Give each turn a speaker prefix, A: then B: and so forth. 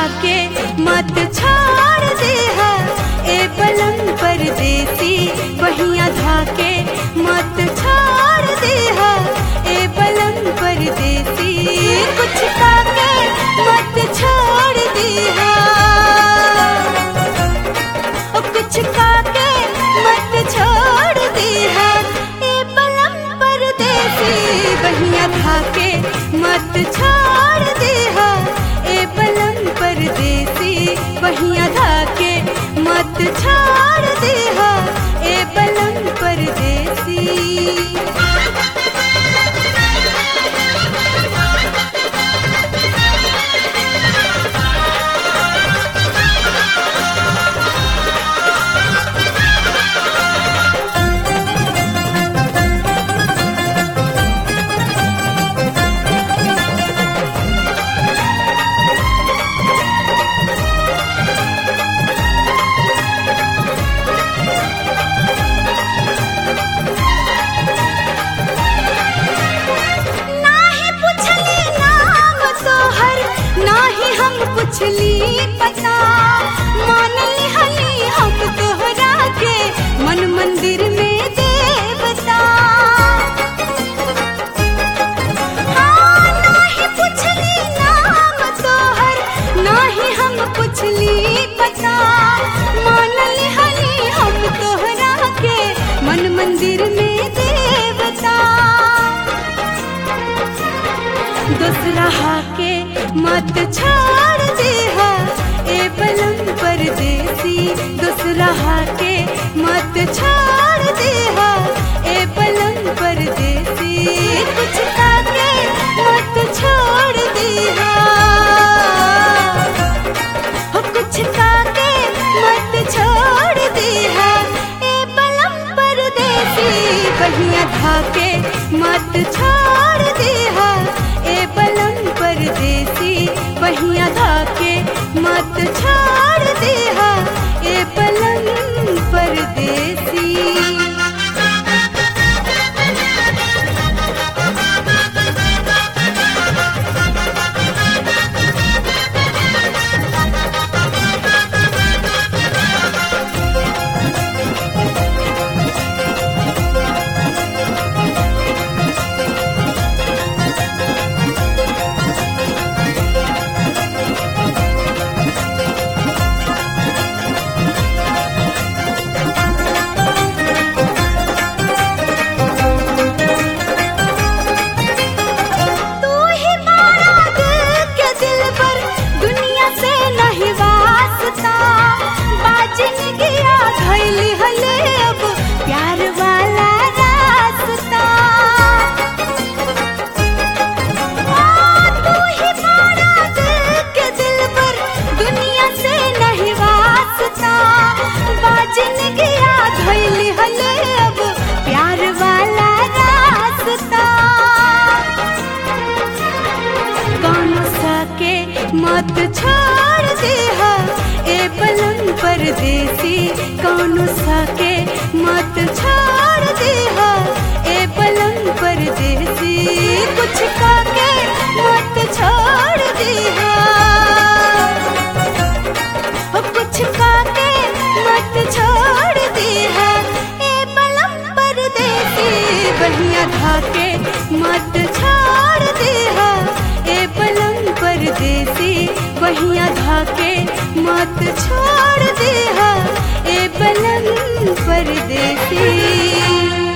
A: धाके मत छोड़ दे ए पलंग परदेसी बहिया धाके मत छोड़ दे ए पलंग परदेसी कुछ खाके मत छोड़ दे कुछ खाके मत छोड़ दे ए पलंग परदेसी बहिया धाके मत छोड़ दे ए पलंग परदेसी बहिया धाके मत छोड़ दे ए पलंग परदेसी। पुछली पता मान लिहली हम तोहरा के मन मंदिर में देवता हाँ नाही पुछली नाम तोहर नाही हम पुछली पता मान लिहली हम तोहरा के मन मंदिर में देवता दूसरा हाके मत छोड़ दे ए पलंग परदेसी दूसरा हाके मत छोड़ दे ए पलंग परदेसी कुछ खाके मत छोड़ दे कुछ खाके मत छोड़ दे ए पलंग परदेसी बहिया धाके मत छोड़ दे ए पलंग परदेसी बहिया धाके मत छोड़ दे ए पलंग परदेसी। मत छोड़ दे ए पलंग परदेसी कौनो साके मत छोड़ दे ए पलंग परदेसी कुछ खाके मत छोड़ दे कुछ खाके मत छोड़ दे ए पलंग परदेसी बहिया धाके मत छोड़ दे ए पलंग परदेसी बहिया धाके मत छोड़ दे ए पलंग परदेसी।